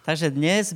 Takže dnes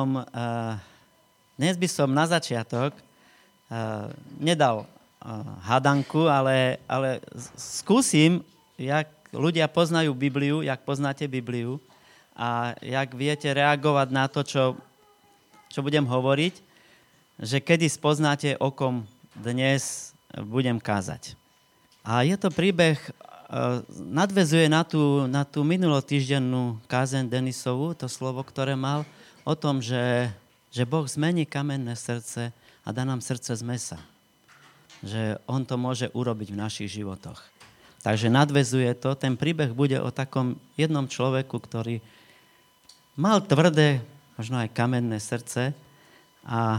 by som na začiatok nedal hádanku, ale skúsim, jak ľudia poznajú Bibliu, jak poznáte Bibliu a jak viete reagovať na to, čo budem hovoriť, že kedy spoznáte, o kom dnes budem kázať. A je to príbeh, nadväzuje na tú minulotýždennú kázeň Denisovu, to slovo, ktoré mal, o tom, že Boh zmení kamenné srdce a dá nám srdce z mesa. Že on to môže urobiť v našich životoch. Takže nadväzuje to, ten príbeh bude o takom jednom človeku, ktorý mal tvrdé, možno aj kamenné srdce a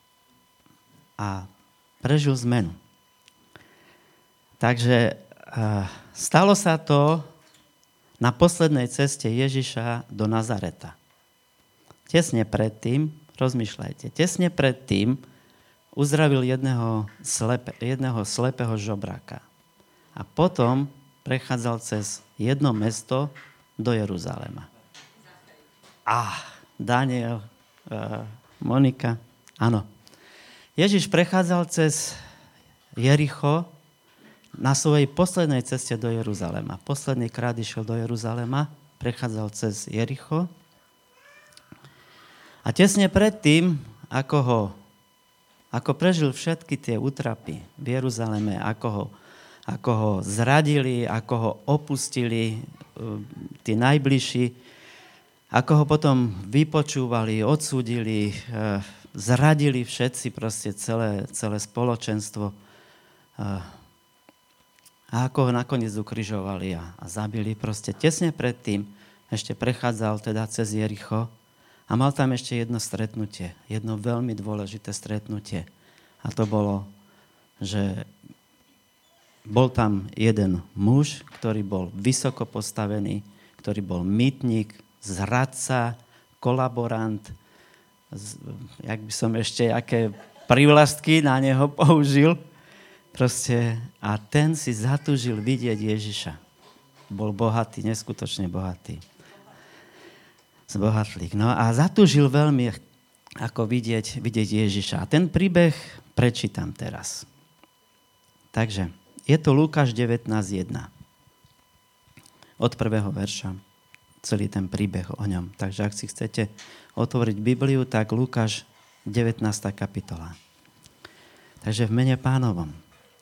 prežil zmenu. Takže stalo sa to na poslednej ceste Ježiša do Nazareta. Tesne predtým, rozmýšľajte, tesne predtým uzdravil jedného slepého žobráka. A potom prechádzal cez jedno mesto do Jeruzalema. Daniel, Monika, áno. Ježiš prechádzal cez Jericho na svojej poslednej ceste do Jeruzalema. Posledný krát išiel do Jeruzalema, prechádzal cez Jericho. A tesne predtým, ako prežil všetky tie útrapy v Jeruzaleme, ako ho zradili, ako ho opustili tí najbližší, ako ho potom vypočúvali, odsúdili, zradili všetci, proste celé spoločenstvo. A ako ho nakoniec ukrižovali a zabili. Proste tesne predtým ešte prechádzal teda cez Jericho a mal tam ešte jedno stretnutie, jedno veľmi dôležité stretnutie. A to bolo, že bol tam jeden muž, ktorý bol vysoko postavený, ktorý bol mýtnik, zradca, kolaborant, jak by som ešte aké prívlastky na neho použil. Proste, a ten si zatúžil vidieť Ježiša. Bol bohatý, neskutočne bohatý. Zbohatlík. No a zatúžil veľmi ako vidieť Ježiša. A ten príbeh prečítam teraz. Takže, je to Lukáš 19.1. Od prvého verša. Celý ten príbeh o ňom. Takže ak si chcete otvoriť Bibliu, tak Lukáš 19. kapitola. Takže v mene Pánovom.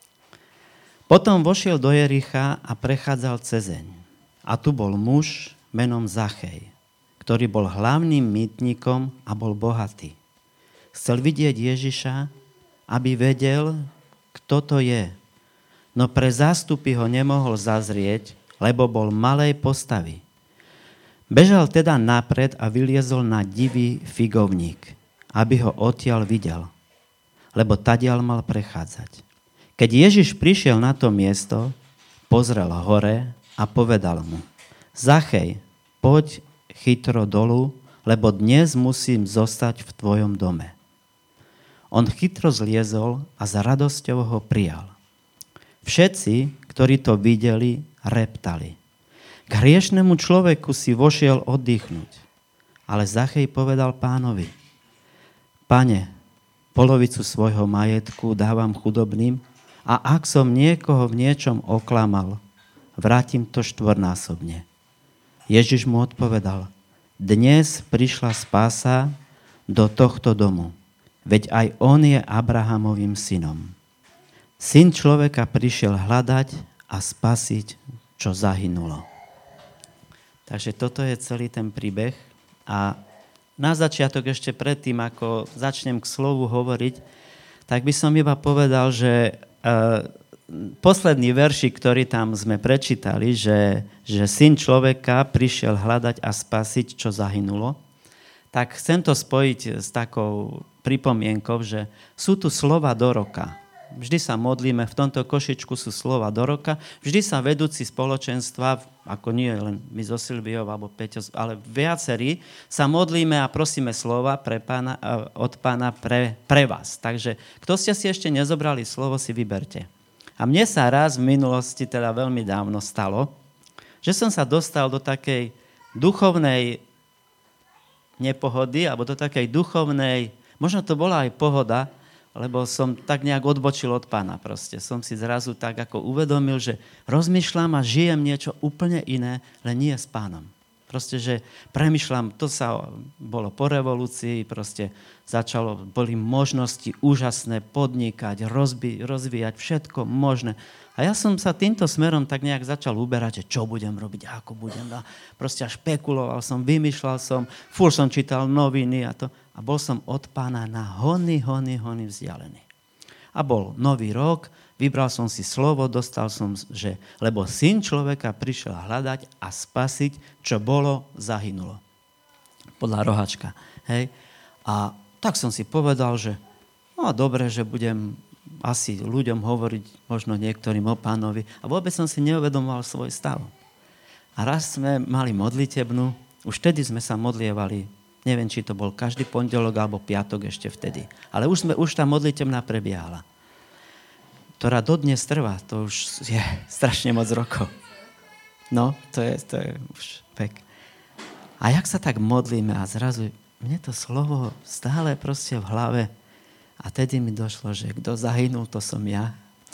Potom vošiel do Jericha a prechádzal cezeň. A tu bol muž menom Zachej, ktorý bol hlavným mýtnikom a bol bohatý. Chcel vidieť Ježiša, aby vedel, kto to je. No pre zástupy ho nemohol zazrieť, lebo bol malej postavy. Bežal teda napred a vyliezol na divý figovník, aby ho odtiaľ videl, lebo tadiaľ mal prechádzať. Keď Ježiš prišiel na to miesto, pozrel hore a povedal mu: Zachej, poď chytro dolu, lebo dnes musím zostať v tvojom dome. On chytro zliezol a s radosťou ho prijal. Všetci, ktorí to videli, reptali. K hriešnemu človeku si vošiel oddychnúť. Ale Zachej povedal Pánovi: Pane, polovicu svojho majetku dávam chudobným, a ak som niekoho v niečom oklamal, vrátim to štvornásobne. Ježiš mu odpovedal: Dnes prišla spása do tohto domu, veď aj on je Abrahamovým synom. Syn človeka prišiel hľadať a spasiť, čo zahynulo. Takže toto je celý ten príbeh. A na začiatok ešte predtým, ako začnem k slovu hovoriť, tak by som iba povedal, že posledný veršik, ktorý tam sme prečítali, že syn človeka prišiel hľadať a spasiť, čo zahynulo, tak chcem to spojiť s takou pripomienkou, že sú tu slova do roka. Vždy sa modlíme, v tomto košičku sú slova do roka, vždy sa vedúci spoločenstva, ako nie len my so Silviou alebo Peťo, ale viacerí, sa modlíme a prosíme slova od Pána pre vás. Takže kto ste si ešte nezobrali slovo, si vyberte. A mne sa raz v minulosti, teda veľmi dávno stalo, že som sa dostal do takej duchovnej nepohody, alebo do takej duchovnej, možno to bola aj pohoda, lebo som tak nejak odbočil od Pána proste. Som si zrazu tak ako uvedomil, že rozmýšľam a žijem niečo úplne iné, len nie s Pánom. Proste, že premýšľam, bolo po revolúcii, proste boli možnosti úžasné podnikať, rozvíjať všetko možné. A ja som sa týmto smerom tak nejak začal uberať, že čo budem robiť, ako budem. A proste až špekuloval som, vymýšľal som, furt som čítal noviny a to. A bol som od Pána na hony vzdialený. A bol nový rok, vybral som si slovo, dostal som, že lebo Syn človeka prišiel hľadať a spasiť, čo bolo, zahynulo. Podľa rohačka. Hej? A tak som si povedal, že no dobre, že budem asi ľuďom hovoriť, možno niektorým o Pánovi. A vôbec som si neuvedomoval svoj stav. A raz sme mali modlitebnú, už vtedy sme sa modlievali, neviem, či to bol každý pondelok alebo piatok ešte vtedy. Ale už tá modlitebná prebiehala. Ktorá dodnes trvá, to už je strašne moc rokov. No, to je už pek. A jak sa tak modlíme a zrazu mne to slovo stále proste v hlave a tedy mi došlo, že kto zahynul, to som ja.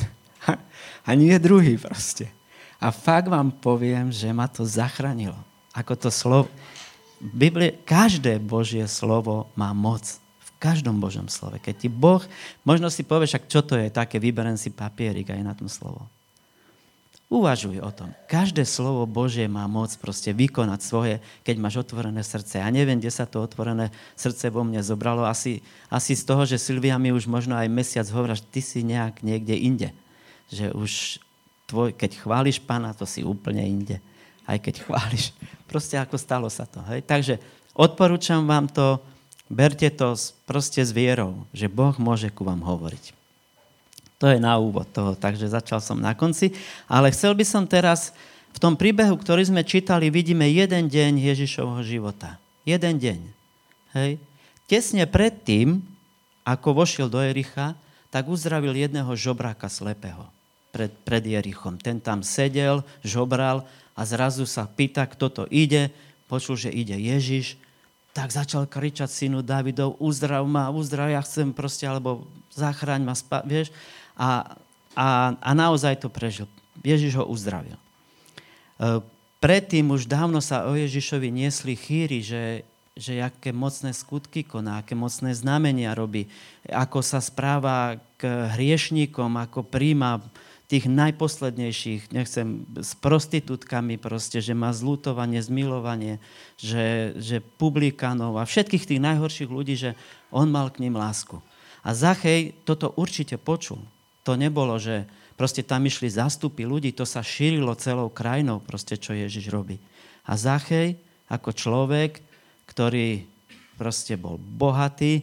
A nie druhý proste. A fakt vám poviem, že ma to zachránilo. Ako to slovo. V Biblii každé Božie slovo má moc. V každom Božom slove. Keď ti Boh, možno si povieš, čo to je, také vyberem si papierik aj na tom slovo. Uvažuj o tom. Každé slovo Božie má moc proste vykonať svoje, keď máš otvorené srdce. Ja neviem, kde sa to otvorené srdce vo mne zobralo. Asi z toho, že Silvia mi už možno aj mesiac hovorila, že ty si nejak niekde inde. Že už keď chváliš Pána, to si úplne inde. Aj keď chváliš. Proste ako stalo sa to. Hej? Takže odporúčam vám to, berte to proste s vierou, že Boh môže ku vám hovoriť. To je na úvod toho, takže začal som na konci. Ale chcel by som teraz, v tom príbehu, ktorý sme čítali, vidíme jeden deň Ježišovho života. Jeden deň. Hej. Tesne predtým, ako vošiel do Jericha, tak uzdravil jedného žobráka slepého pred Jerichom. Ten tam sedel, žobral a zrazu sa pýta, kto to ide. Počul, že ide Ježiš. Tak začal kričať synu Dávidov, uzdrav ma, ja chcem proste, alebo zachráň ma, vieš. A naozaj to prežil. Ježiš ho uzdravil. Predtým už dávno sa o Ježišovi niesli chýry, že aké mocné skutky koná, aké mocné znamenia robí, ako sa správa k hriešníkom, ako príjma tých najposlednejších, nechcem, s prostitútkami proste, že má zľutovanie, zmilovanie, že publikánov a všetkých tých najhorších ľudí, že on mal k ním lásku. A Zachej toto určite počul. To nebolo, že proste tam išli zástupy ľudí, to sa šírilo celou krajinou, proste, čo Ježiš robí. A Zachej, ako človek, ktorý proste bol bohatý,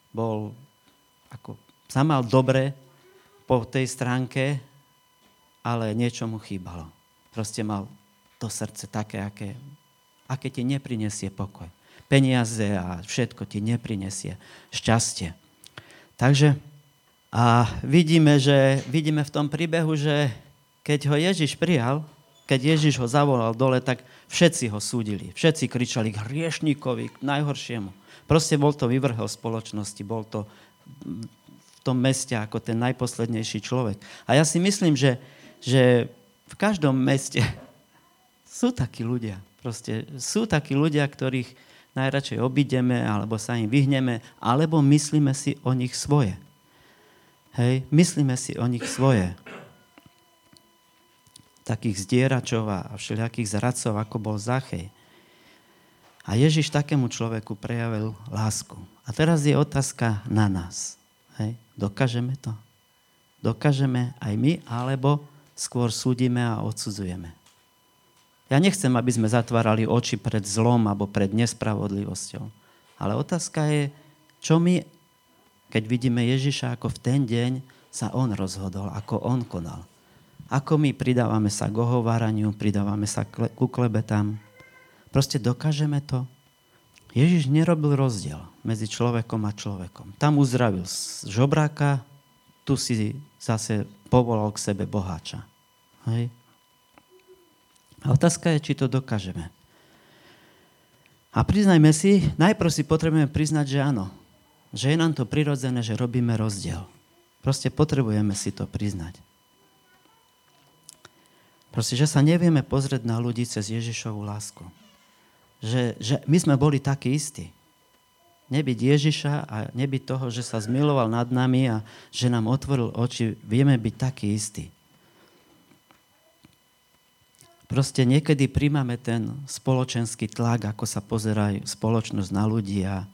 sa mal dobre po tej stránke, ale niečo mu chýbalo. Proste mal to srdce také, aké ti neprinesie pokoj. Peniaze a všetko ti neprinesie šťastie. Takže a vidíme v tom príbehu, že keď ho Ježiš prijal, keď Ježiš ho zavolal dole, tak všetci ho súdili. Všetci kričali k hriešníkovi, k najhoršiemu. Proste bol to vyvrhel spoločnosti, bol to v tom meste ako ten najposlednejší človek. A ja si myslím, že v každom meste sú takí ľudia. Proste sú takí ľudia, ktorých najradšej obídeme, alebo sa im vyhneme, alebo myslíme si o nich svoje. Hej, myslíme si o nich svoje. Takých zdieračov a všelijakých zradcov, ako bol Zachej. A Ježiš takému človeku prejavil lásku. A teraz je otázka na nás. Hej, dokážeme to? Dokážeme aj my, alebo skôr súdime a odsudzujeme? Ja nechcem, aby sme zatvárali oči pred zlom alebo pred nespravodlivosťou. Ale otázka je, čo my, keď vidíme Ježiša, ako v ten deň sa on rozhodol, ako on konal. Ako my pridávame sa k ohováraniu, pridávame sa ku klebetám. Proste dokážeme to? Ježiš nerobil rozdiel medzi človekom a človekom. Tam uzdravil žobráka, tu si zase povolal k sebe boháča. Hej? A otázka je, či to dokážeme. A priznajme si, najprv si potrebujeme priznať, že áno. Že je nám to prirodzené, že robíme rozdiel. Proste potrebujeme si to priznať. Proste, že sa nevieme pozrieť na ľudí cez Ježišovu lásku. Že my sme boli takí istí. Nebyť Ježiša a nebyť toho, že sa zmiloval nad nami a že nám otvoril oči, vieme byť takí istí. Proste niekedy príjmame ten spoločenský tlak, ako sa pozerá spoločnosť na ľudí a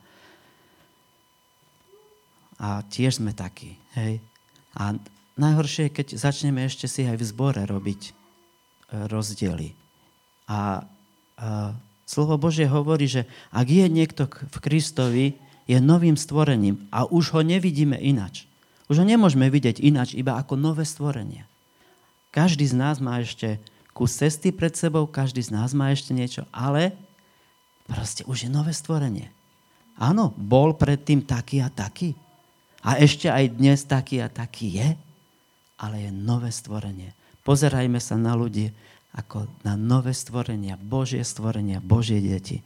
tiež sme takí. Hej? A najhoršie je, keď začneme ešte si aj v zbore robiť rozdiely. A slovo Božie hovorí, že ak je niekto v Kristovi, je novým stvorením a už ho nevidíme inač. Už ho nemôžeme vidieť inač, iba ako nové stvorenie. Každý z nás má ešte kus cesty pred sebou, každý z nás má ešte niečo, ale proste už je nové stvorenie. Áno, bol predtým taký a taký. A ešte aj dnes taký a taký je, ale je nové stvorenie. Pozerajme sa na ľudí ako na nové stvorenia, Božie deti.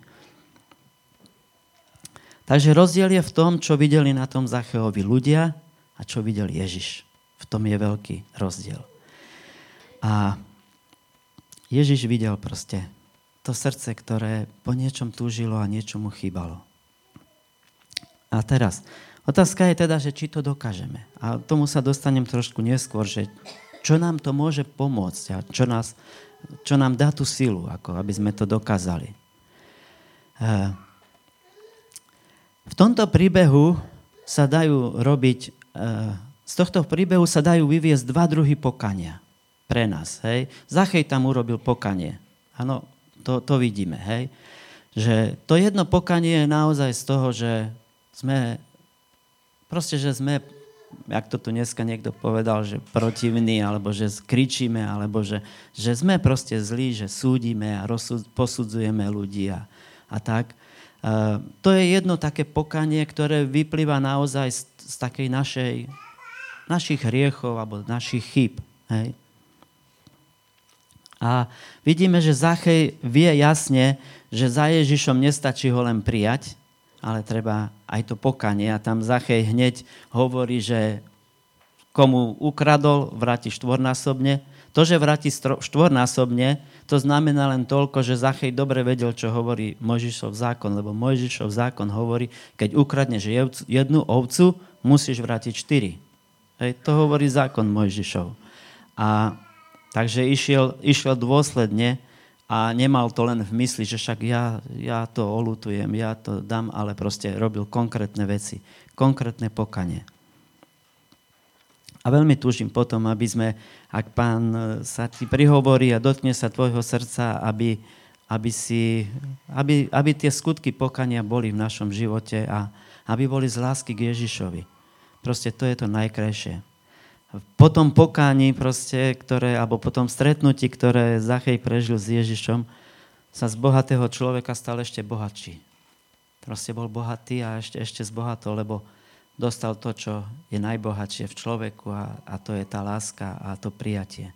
Takže rozdiel je v tom, čo videli na tom Zacheovi ľudia a čo videl Ježiš. V tom je veľký rozdiel. A Ježiš videl proste to srdce, ktoré po niečom túžilo a niečomu chýbalo. A teraz, otázka je teda, že či to dokážeme. A tomu sa dostanem trošku neskôr, že čo nám to môže pomôcť a čo nám dá tú silu, ako aby sme to dokázali. V tomto príbehu sa dajú robiť, z tohto príbehu sa dajú vyviesť dva druhy pokania pre nás. Hej? Zachej tam urobil pokanie. Áno, to vidíme. Hej? Že to jedno pokanie je naozaj z toho, že sme, jak to tu dneska niekto povedal, že protivní, alebo že kričíme, alebo že sme proste zlí, že súdime a posudzujeme ľudí a tak. To je jedno také pokanie, ktoré vyplýva naozaj z takej našich hriechov alebo našich chýb. Hej? A vidíme, že Zachej vie jasne, že za Ježišom nestačí ho len prijať, ale treba aj to pokanie. A tam Zachej hneď hovorí, že komu ukradol, vráti štvornásobne. To, že vráti štvornásobne, to znamená len toľko, že Zachej dobre vedel, čo hovorí Mojžišov zákon, lebo Mojžišov zákon hovorí, keď ukradneš jednu ovcu, musíš vrátiť 4. Hej, to hovorí zákon Mojžišov. A takže išiel dôsledne a nemal to len v mysli, že však ja to oľutujem, ja to dám, ale proste robil konkrétne veci, konkrétne pokanie. A veľmi túžim potom, aby sme, ak Pán sa ti prihovorí a dotkne sa tvojho srdca, aby tie skutky pokania boli v našom živote a aby boli z lásky k Ježišovi. Proste to je to najkrajšie. Po tom pokáni, alebo po tom stretnutí, ktoré Zachej prežil s Ježišom, sa z bohatého človeka stal ešte bohatší. Proste bol bohatý a ešte zbohatol, lebo dostal to, čo je najbohatšie v človeku a to je tá láska a to prijatie.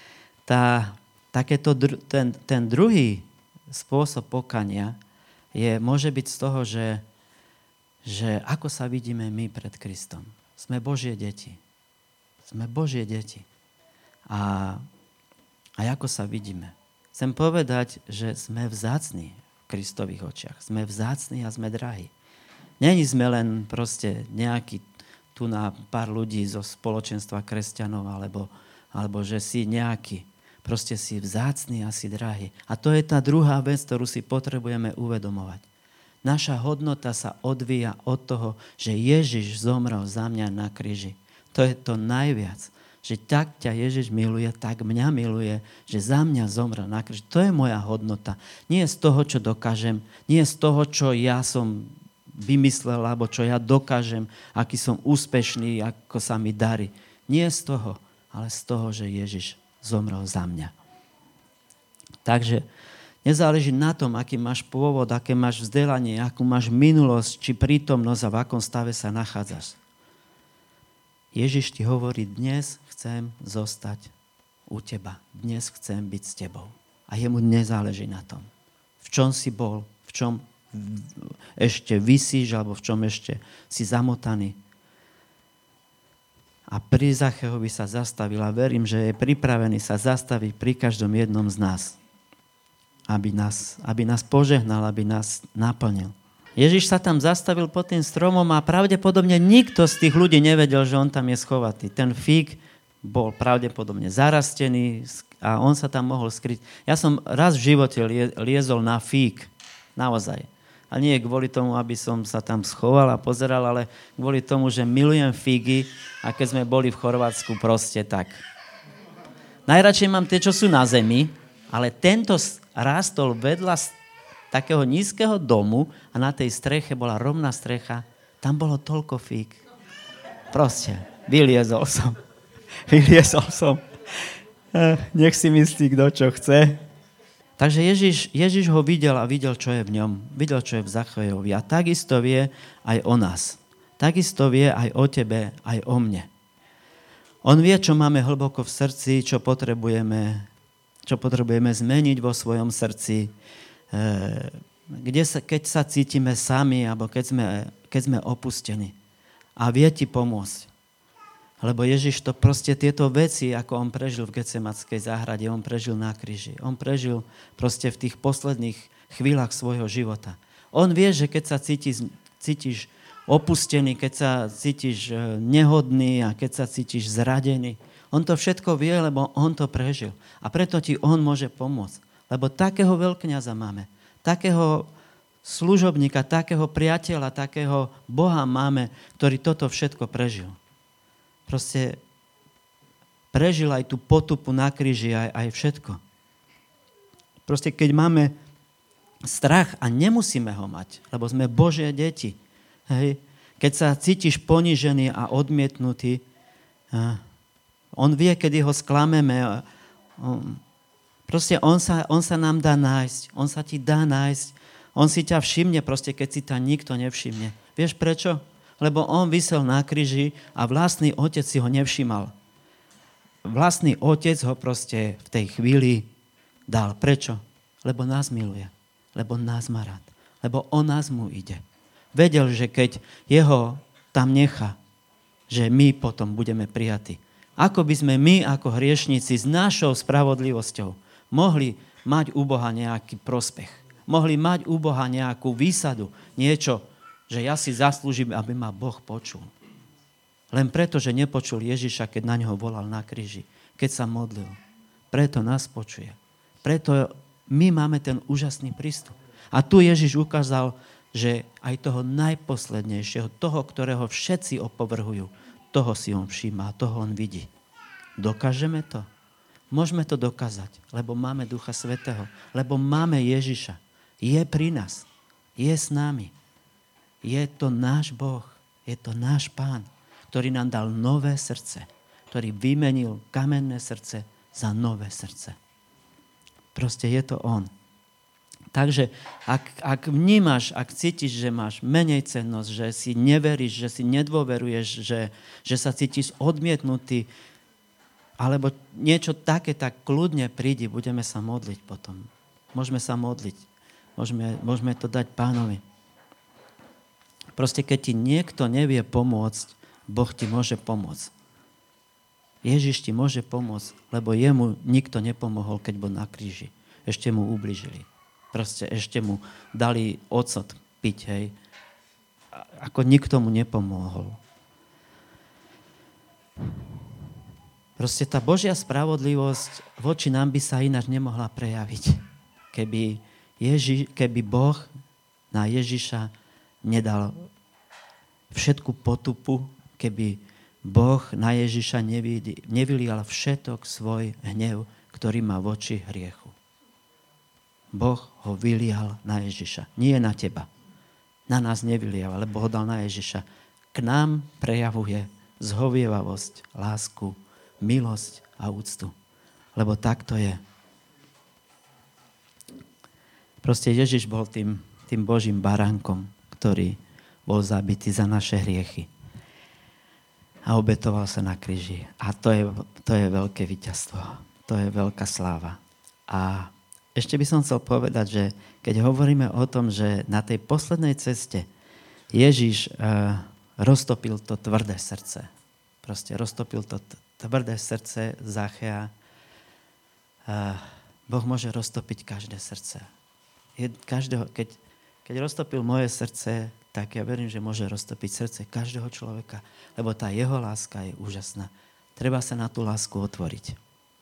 Ten druhý spôsob pokania môže byť z toho, že ako sa vidíme my pred Kristom. Sme Božie deti. Sme Božie deti. A ako sa vidíme? Chcem povedať, že sme vzácni v Kristových očiach. Sme vzácni a sme drahí. Není sme len proste nejaký tu na pár ľudí zo spoločenstva kresťanov, alebo že si nejaký. Proste si vzácny a si drahý. A to je tá druhá vec, ktorú si potrebujeme uvedomovať. Naša hodnota sa odvíja od toho, že Ježiš zomrel za mňa na kríži. To je to najviac. Že tak ťa Ježiš miluje, tak mňa miluje, že za mňa zomrel na kríži. To je moja hodnota. Nie z toho, čo dokážem, nie z toho, čo ja som vymyslel, alebo čo ja dokážem, aký som úspešný, ako sa mi darí. Nie z toho, ale z toho, že Ježiš zomrel za mňa. Takže nezáleží na tom, aký máš pôvod, aké máš vzdelanie, akú máš minulosť, či prítomnosť a v akom stave sa nachádzaš. Ježiš ti hovorí, dnes chcem zostať u teba. Dnes chcem byť s tebou. A jemu nezáleží na tom, v čom si bol, v čom ešte visíš, alebo v čom ešte si zamotaný. A pri Zacheovi sa zastavil a verím, že je pripravený sa zastaviť pri každom jednom z nás. Aby nás požehnal, aby nás naplnil. Ježiš sa tam zastavil pod tým stromom a pravdepodobne nikto z tých ľudí nevedel, že on tam je schovatý. Ten fík bol pravdepodobne zarastený a on sa tam mohol skryť. Ja som raz v živote liezol na fík. Naozaj. A nie kvôli tomu, aby som sa tam schoval a pozeral, ale kvôli tomu, že milujem figy a keď sme boli v Chorvátsku, proste tak. Najradšej mám tie, čo sú na zemi, ale tento rástol vedľa takého nízkeho domu a na tej streche bola rovná strecha. Tam bolo toľko fíg. Proste, vyliezol som. Nech si myslí, kto čo chce. Takže Ježiš ho videl a videl, čo je v ňom. Videl, čo je v Zachejovi. A takisto vie aj o nás. Takisto vie aj o tebe, aj o mne. On vie, čo máme hlboko v srdci, čo potrebujeme zmeniť vo svojom srdci. Keď sa cítime sami, alebo keď sme opustení. A vie ti pomôcť. Lebo Ježiš to proste tieto veci, ako on prežil v Getsematskej záhrade, on prežil na kríži. On prežil proste v tých posledných chvíľach svojho života. On vie, že keď sa cítiš opustený, keď sa cítiš nehodný a keď sa cítiš zradený, on to všetko vie, lebo on to prežil. A preto ti on môže pomôcť. Lebo takého veľkňaza máme, takého služobníka, takého priateľa, takého Boha máme, ktorý toto všetko prežil. Proste prežil aj tú potupu na kríži, aj všetko. Proste keď máme strach a nemusíme ho mať, lebo sme Božie deti. Hej. Keď sa cítiš ponížený a odmietnutý, on vie, kedy ho sklameme. Proste on sa nám dá nájsť. On sa ti dá nájsť. On si ťa všimne, proste keď si ťa nikto nevšimne. Vieš prečo? Lebo on visel na kríži a vlastný otec si ho nevšimal. Vlastný otec ho proste v tej chvíli dal. Prečo? Lebo nás miluje. Lebo nás má rád. Lebo o nás mu ide. Vedel, že keď jeho tam nechá, že my potom budeme prijatí. Ako by sme my, ako hriešnici, s našou spravodlivosťou mohli mať u Boha nejaký prospech. Mohli mať u Boha nejakú výsadu. Niečo, že ja si zaslúžim, aby ma Boh počul. Len preto, že nepočul Ježiša, keď na ňoho volal na kríži, keď sa modlil. Preto nás počuje. Preto my máme ten úžasný prístup. A tu Ježiš ukázal, že aj toho najposlednejšieho, toho, ktorého všetci opovrhujú, toho si on všíma, toho on vidí. Dokážeme to? Môžeme to dokázať, lebo máme Ducha Svätého, lebo máme Ježiša. Je pri nás, je s nami. Je to náš Boh, je to náš Pán, ktorý nám dal nové srdce, ktorý vymenil kamenné srdce za nové srdce. Proste je to on. Takže ak vnímaš, ak cítiš, že máš menej cennosť, že si neveríš, že si nedôveruješ, že sa cítiš odmietnutý, alebo niečo také, tak kľudne prídi, budeme sa modliť potom. Môžeme sa modliť. Môžeme to dať Pánovi. Proste keď ti niekto nevie pomôcť, Boh ti môže pomôcť. Ježiš ti môže pomôcť, lebo jemu nikto nepomohol, keď bol na kríži. Ešte mu ubližili. Proste ešte mu dali ocot piť, hej. Ako nikto mu nepomohol. Proste tá Božia spravodlivosť voči nám by sa ináč nemohla prejaviť. Keby Boh na Ježiša nedal všetku potupu, keby Boh na Ježiša nevylial všetok svoj hnev, ktorý má voči hriechu. Boh ho vylial na Ježiša. Nie na teba. Na nás nevylial, lebo ho dal na Ježiša. K nám prejavuje zhovievavosť, lásku, milosť a úctu. Lebo tak to je. Proste Ježiš bol tým Božím baránkom, ktorý bol zabitý za naše hriechy. A obetoval sa na kríži. A to je veľké víťazstvo. To je veľká sláva. A ešte by som chcel povedať, že keď hovoríme o tom, že na tej poslednej ceste Ježiš roztopil to tvrdé srdce. Proste roztopil to tvrdé srdce Zachea. Boh môže roztopiť každé srdce. Keď roztopil moje srdce, tak ja verím, že môže roztopiť srdce každého človeka, lebo tá jeho láska je úžasná. Treba sa na tú lásku otvoriť.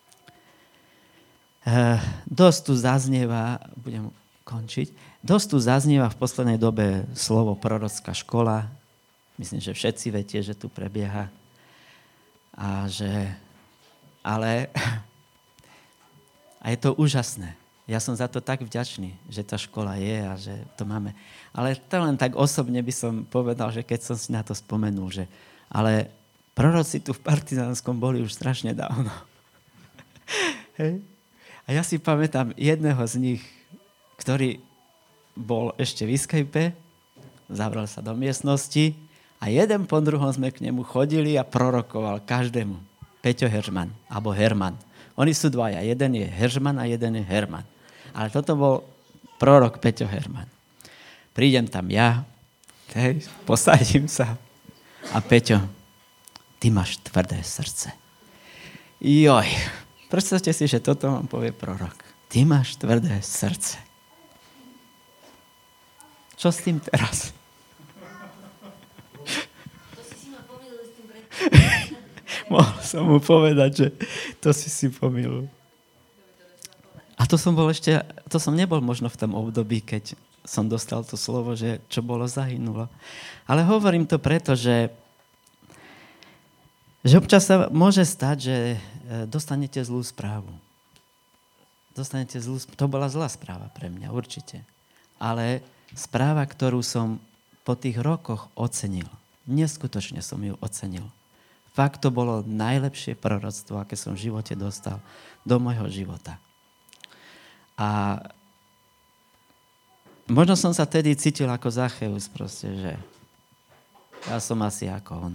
Dosť tu zaznieva, budem končiť, dosť tu zaznieva v poslednej dobe slovo prorocká škola. Myslím, že všetci viete, že tu prebieha. A je to úžasné. Ja som za to tak vďačný, že tá škola je a že to máme. Ale to len tak osobne by som povedal, že keď som si na to spomenul, že ale proroci tu v Partizánskom boli už strašne dávno. Hej. A ja si pamätám jedného z nich, ktorý bol ešte v Skype, zavrel sa do miestnosti a jeden po druhom sme k nemu chodili a prorokoval každému. Peťo Heržman, alebo Herman. Oni sú dvaja. Jeden je Heržman a jeden je Herman. Ale toto bol prorok Peťo Herman. Prídem tam ja, posadím sa a Peťo, ty máš tvrdé srdce. Joj, predstavte si, že toto vám povie prorok. Ty máš tvrdé srdce. Čo s tým teraz? Mohol som mu povedať, že to si pomýlil. A to som nebol možno v tom období, keď som dostal to slovo, že čo bolo, zahynulo. Ale hovorím to preto, že občas sa môže stať, že dostanete zlú správu. To bola zlá správa pre mňa, určite. Ale správa, ktorú som po tých rokoch ocenil. Neskutočne som ju ocenil. Fakt to bolo najlepšie proroctvo, aké som v živote dostal do môjho života. A možno som sa tedy cítil ako Zacheus, proste, že ja som asi ako on.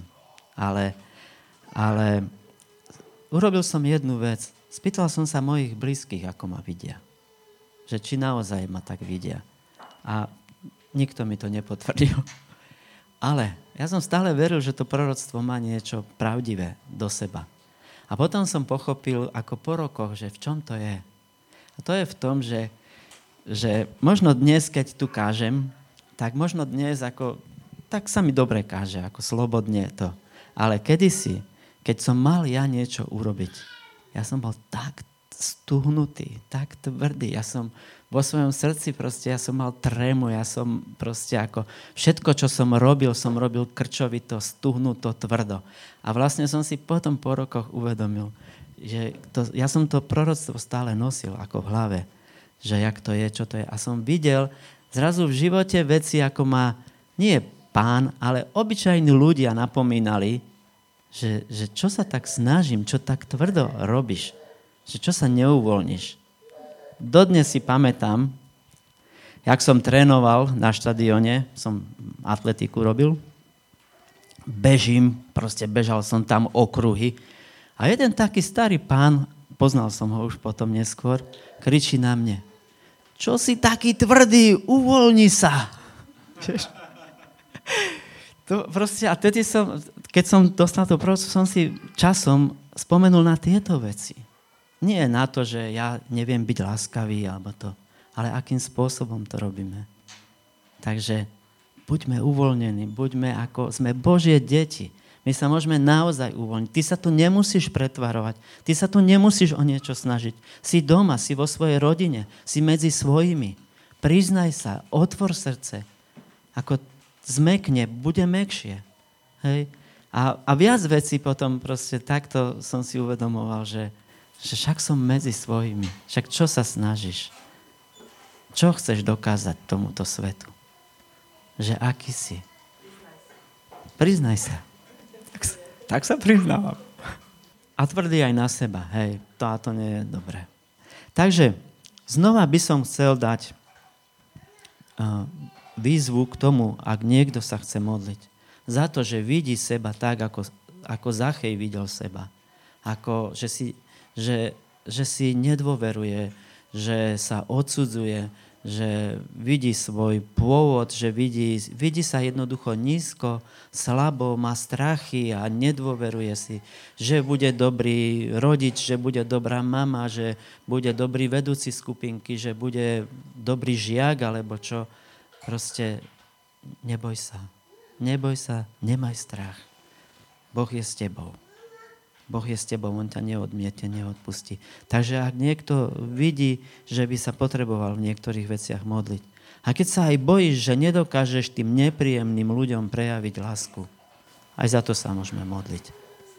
Ale urobil som jednu vec. Spýtal som sa mojich blízkych, ako ma vidia. Že či naozaj ma tak vidia. A nikto mi to nepotvrdil. Ale ja som stále veril, že to proroctvo má niečo pravdivé do seba. A potom som pochopil, ako po rokoch, že v čom to je. A to je v tom, že možno dnes, keď tu kážem, tak možno dnes tak sa mi dobre káže, ako slobodne to. Ale kedysi, keď som mal ja niečo urobiť, ja som bol tak stuhnutý, tak tvrdý. Ja som vo svojom srdci proste, ja som mal trému, ja som proste ako všetko, čo som robil krčovito, stuhnuto, tvrdo. A vlastne som si potom po rokoch uvedomil, že ja som to proroctvo stále nosil ako v hlave, že jak to je, čo to je. A som videl zrazu v živote veci, ako ma nie Pán, ale obyčajní ľudia napomínali, že čo sa tak snažím, čo tak tvrdo robíš, že čo sa neuvoľníš. Dodnes si pamätám, jak som trénoval na štadióne, som atletiku robil, bežal som tam okruhy a jeden taký starý pán, poznal som ho už potom neskôr, kričí na mne, čo si taký tvrdý, uvoľni sa. To proste, a tedy keď som dostal to proroctvo, som si časom spomenul na tieto veci. Nie na to, že ja neviem byť láskavý, alebo to, ale akým spôsobom to robíme. Takže buďme uvoľnení, buďme ako sme Božie deti. My sa môžeme naozaj uvoľniť. Ty sa tu nemusíš pretvarovať. Ty sa tu nemusíš o niečo snažiť. Si doma, si vo svojej rodine, si medzi svojimi. Priznaj sa, otvor srdce. Ako zmekne, bude mäkšie. Hej? A viac vecí potom proste takto som si uvedomoval, že však som medzi svojimi. Však čo sa snažíš? Čo chceš dokázať tomuto svetu? Že aký si? Priznaj sa. Tak sa priznávam. A tvrdý aj na seba. Hej, to nie je dobré. Takže znova by som chcel dať výzvu k tomu, ak niekto sa chce modliť. Za to, že vidí seba tak, ako Zachej videl seba. Že si nedôveruje, že sa odsudzuje, že vidí svoj pôvod, že vidí sa jednoducho nízko, slabo, má strachy a nedôveruje si, že bude dobrý rodič, že bude dobrá mama, že bude dobrý vedúci skupinky, že bude dobrý žiak, alebo čo. Proste neboj sa. Neboj sa, nemaj strach. Boh je s tebou. Boh je s tebou, on ťa neodmiete, neodpustí. Takže ak niekto vidí, že by sa potreboval v niektorých veciach modliť, a keď sa aj bojíš, že nedokážeš tým nepríjemným ľuďom prejaviť lásku, aj za to sa môžeme modliť.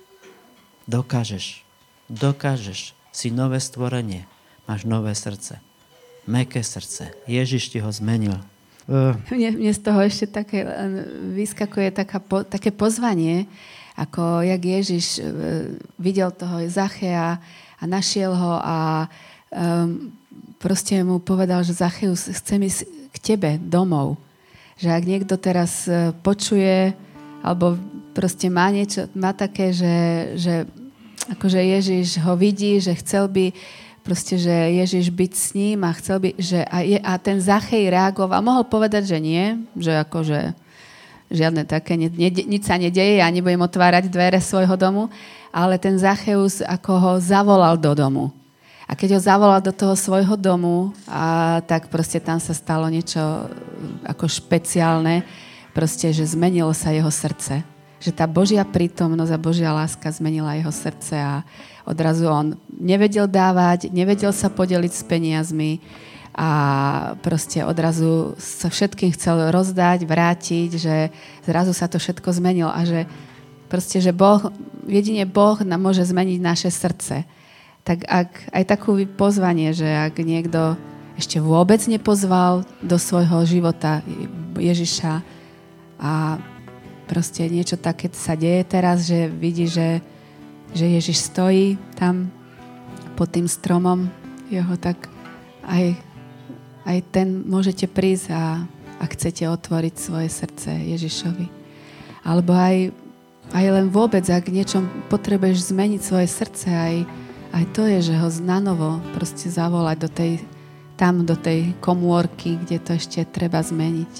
Dokážeš. Si nové stvorenie. Máš nové srdce. Mäkké srdce. Ježiš ti ho zmenil. Mne z toho ešte vyskakuje také pozvanie, ako jak Ježiš videl toho Zachea a našiel ho a proste mu povedal, že Zacheus, chcem ísť k tebe domov. Že ak niekto teraz počuje alebo proste má také, že akože Ježiš ho vidí, že chcel by proste, že Ježiš byť s ním a chcel by, že a ten Zachej reagoval, mohol povedať, že nie, že akože žiadne také, nič sa nedeje, ja nebudem otvárať dvere svojho domu, ale ten Zacheus ako ho zavolal do domu. A keď ho zavolal do toho svojho domu, tak proste tam sa stalo niečo ako špeciálne, proste, že zmenilo sa jeho srdce. Že tá Božia prítomnosť a Božia láska zmenila jeho srdce a odrazu on nevedel dávať, nevedel sa podeliť s peniazmi, a proste odrazu sa všetkým chcel rozdať, vrátiť, že zrazu sa to všetko zmenilo a že proste, že jedine Boh nám môže zmeniť naše srdce. Tak aj takú pozvanie, že ak niekto ešte vôbec nepozval do svojho života Ježiša a proste niečo také sa deje teraz, že vidí, že Ježiš stojí tam pod tým stromom jeho, tak aj ten môžete prísť a chcete otvoriť svoje srdce Ježišovi. Alebo aj len vôbec, ak niečom potrebuješ zmeniť svoje srdce, aj to je, že ho nanovo proste zavolať do tej komórky, kde to ešte treba zmeniť.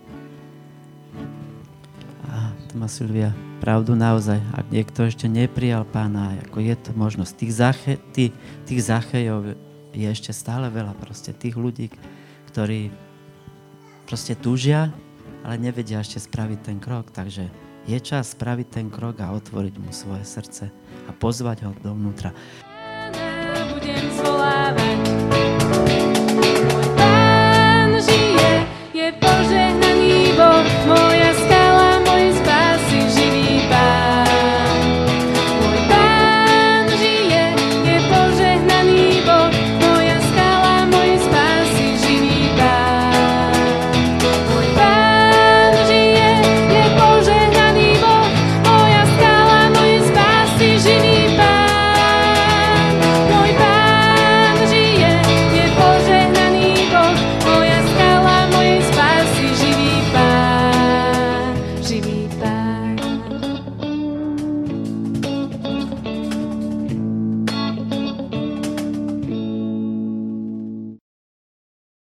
To má Silvia pravdu naozaj. Ak niekto ešte neprijal Pána, ako je to možnosť. Tých Zachejov je ešte stále veľa, proste tých ľudí, ktorí proste túžia, ale nevedia ešte spraviť ten krok. Takže je čas spraviť ten krok a otvoriť mu svoje srdce a pozvať ho dovnútra. Budem zvolávať